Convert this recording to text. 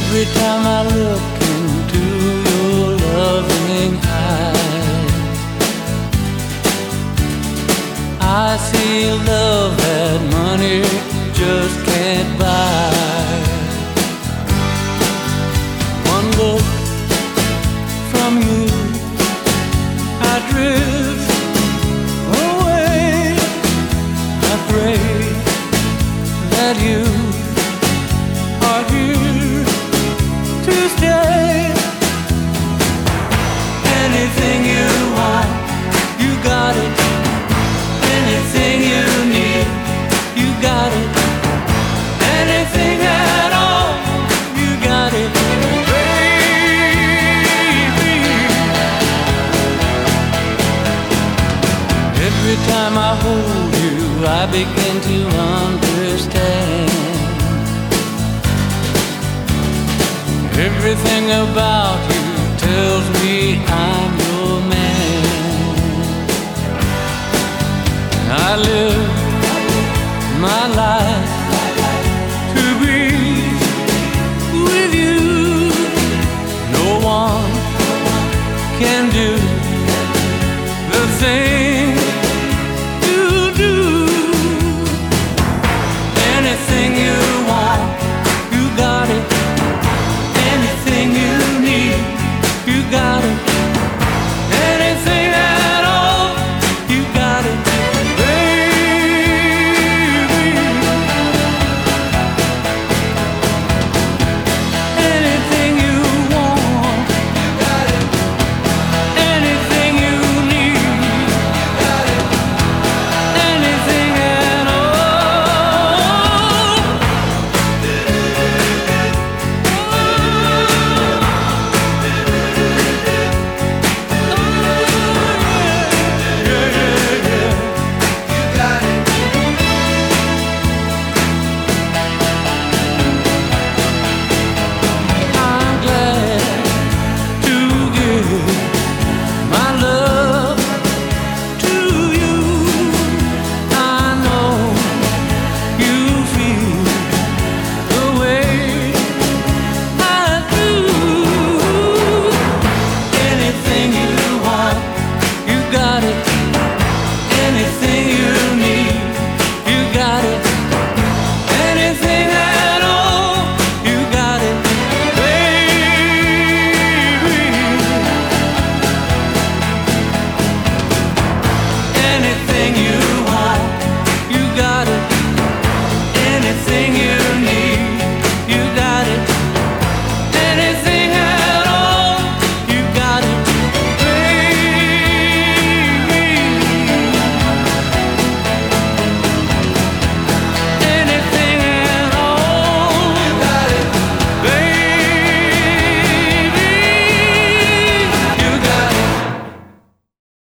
Every time I look into your loving eyes, I see love that money just can't buy. One look from you, I drift away. I pray that you are here to stay. Anything you want, you got it. Anything you need, you got it. Anything at all, you got it, baby. Every time I hold you, I begin to understand. Everything about you tells me I'm your man. I live my life to be with you. No one can do the thing